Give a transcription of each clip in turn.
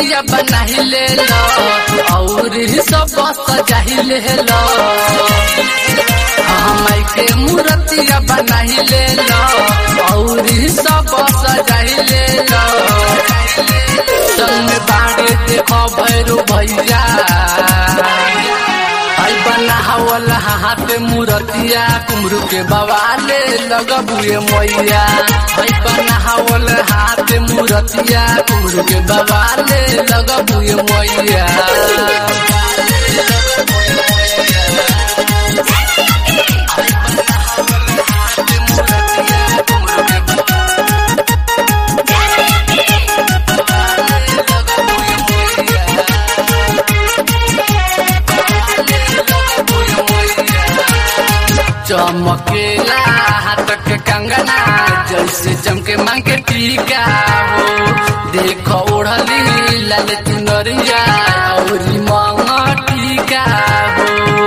मूर्तिया बनाही ले लो और सब सजाही ले लो माई के मूर्तिया बनाही ले लो और सब सजाही ले लो संग बाड़े देखो भैरू भैया बनावल हाथ मूर्तिया कुमरू के बवाले लगबुए मैया बनावल हाथ मूर्तिया कुमरू के बवाले लगबुए मैया चमकेला हाथ के कंगना जैसे चमके मांग के टीका हो देखो ओढ़ली लाल चुनरिया और मांग टीका हो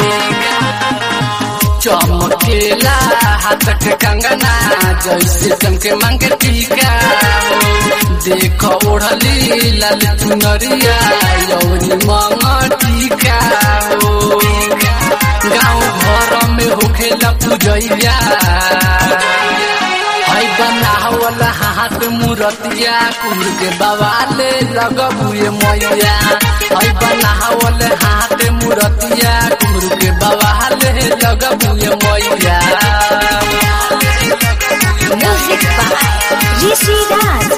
चमकेला हाथ के कंगना जैसे चमके मांग के टीका हो देखो ओढ़ली लाल चुनरिया और मांग टीका हो गाँव घर में होखेला पूजैया हाय बनावल हाथ मूर्तिया कुमरू के बवाले लगबुए मैया हाय बनावल हाथ मूर्तिया कुमरू के बवाले लगबुए मैया म्यूजिक बाय ऋषि राज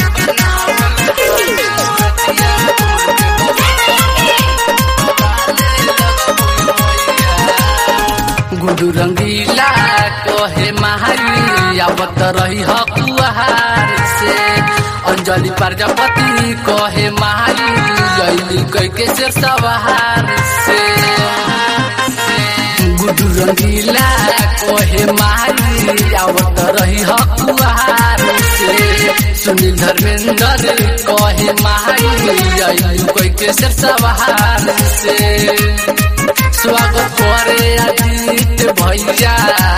गुडू रंगीला कहे महारी आवत रही हकुहार से अंजलि प्रजापति कहे महारी जैली कैके से सवार से गुडू रंगीला कहे महारी आवत रही हकुहार से सुनील धर्मेंद्र कहे महारी जैली कैके से सवार से स्वागत करे अजीत भैया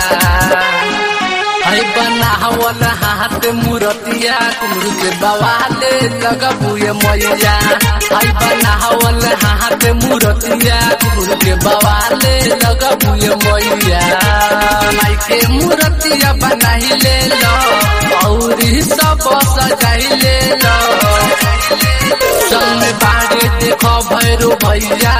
हाय बनावल हाथ मूर्तिया कुमरू के बवाले लगबुए मैया हाय बनावल हाथ मूर्तिया कुमरू के बवाले लगबुए मैया माई के मूर्तिया बनाही ले लो और सब सजाही ले लो संग बाड़े देखो भैरू भैया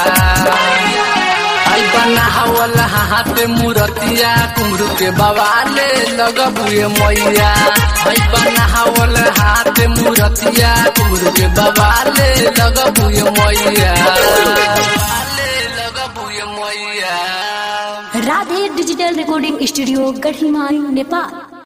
बनावल हाथ मूर्तिया कुमरू के बवाले लगबुए मैया बनावल हाथ मूर्तिया कुमरू के बवाले लगबुए मैया Radhe digital recording studio Gadhimai Nepal.